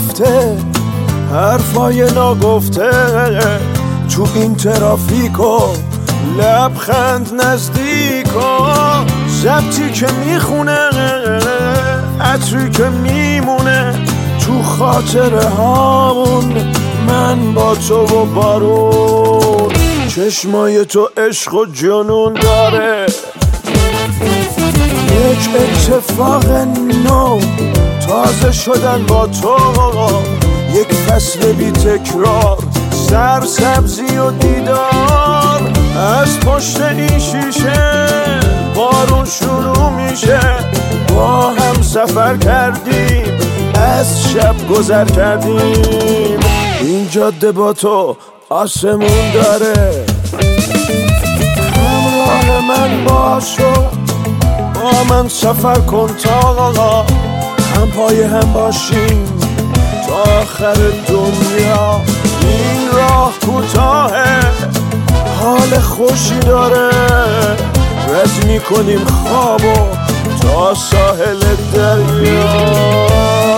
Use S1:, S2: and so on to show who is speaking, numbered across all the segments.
S1: رفته حرفای ناگفته تو این ترافیکو لبخند نزدیکو ضبطی که میخونه عطری که میمونه تو خاطره هامون من با تو و بارون چشمای تو عشق و جنون داره یک اتفاق نو تازه شدن با تو یک فصل بی تکرار سرسبزی و دیدار از پشت این شیشه بارون شروع میشه با هم سفر کردیم از شب گذر کردیم این جاده با تو آسمون داره همراه من باشو با من سفر کن تا هم پای هم باشیم تا آخر دنیا این راه کوتاهه حال خوشی داره رد میکنیم خوابو تا ساحل دریا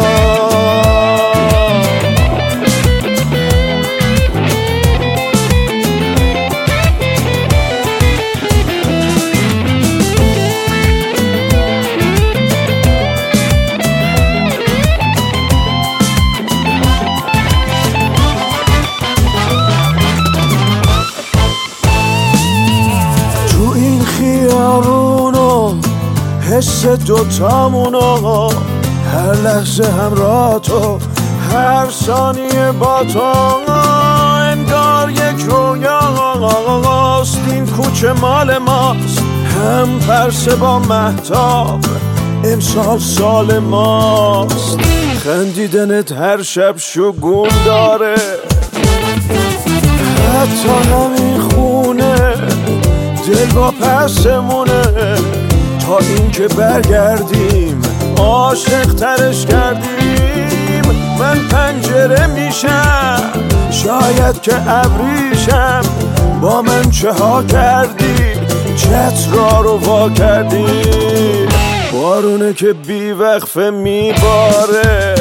S1: خیارونو حس دوتامونو هر لحظه همراه تو هر ثانیه با تو انگار یک رویاست این کوچه مال ماست هم پرسه با مهتاب امسال سال ماست خندیدنت هر شب شگون داره حتی همین خونه دل با پسمونه تا اینکه برگردیم عاشق ترش کردیم من پنجره میشم شاید که ابریشم با من چه ها کردی چترا رو وا کردی بارونه که بی وقفه میباره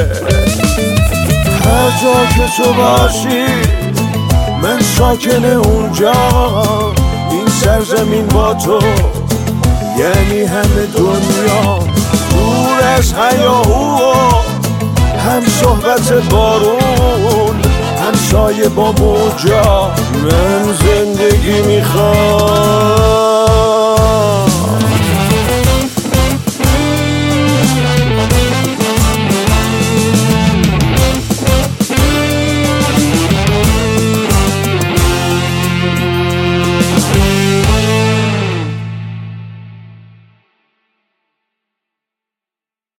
S1: هر جا که تو باشی من ساکن اونجا این سرزمین با تو یعنی همه دنیا دور از هیاهو هم صحبت بارون هم سایه با موجا من زندگی میخوام